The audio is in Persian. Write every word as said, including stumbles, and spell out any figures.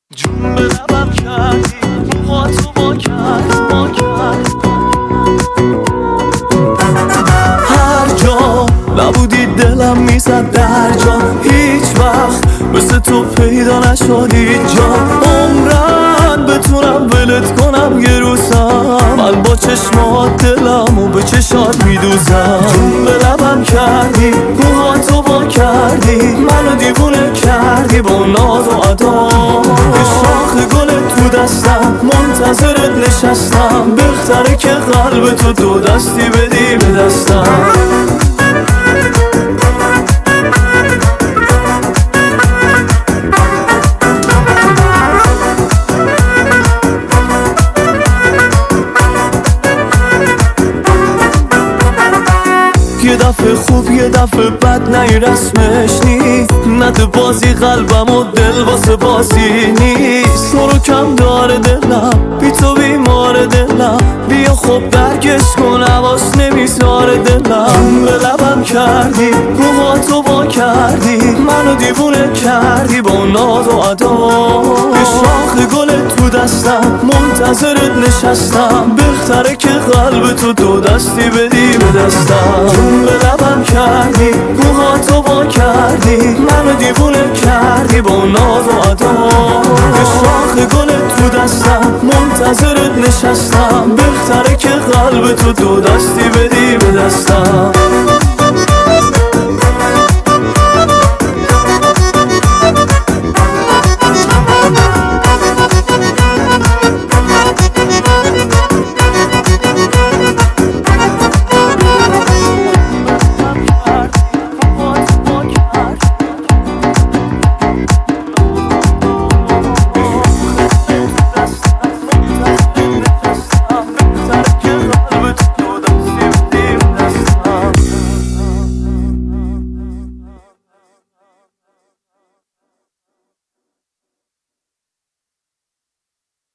جون به لبم کردی موهاتو با کرد با کرد هر جا نبودی دلم میزد در جا، هیچ وقت مثل تو پیدا نشد هیچ جا. عمرن بتونم ولت کنم یه روزم، من با چشمات دلمو به چشات میدوزم. جون به لبم کردی موهاتو با کردی، منو دیوونه کردی با ناز و ادا. شاخ گل تو دستم منتظرت نشستم، بهتره که قلب تو دو دستی بدی به دستم. یه دفعه خوب یه دفعه بد، نه این رسمش نیست. نده بازی قلبم و دل واسه بازی نیست. تو رو کم داره دلم، بی تو بیمار دلم. بیا خوب درکش کن حواس نمیذاره دلم. به لبم کردی موهاتو با کردی، منو دیوونه کردی با ناز و ادا. یه شاخ گل تو دستم منتظرت نشستم، بهتره که قلب تو دو دستی بدی به دستم. به لبم کردی موهاتو با کردی، منو دیوونه کردی با ناز و ادا. یه شاخ گل تو دستم منتظرت نشستم، بهتره که قلب تو دو دستی بدی به دستم.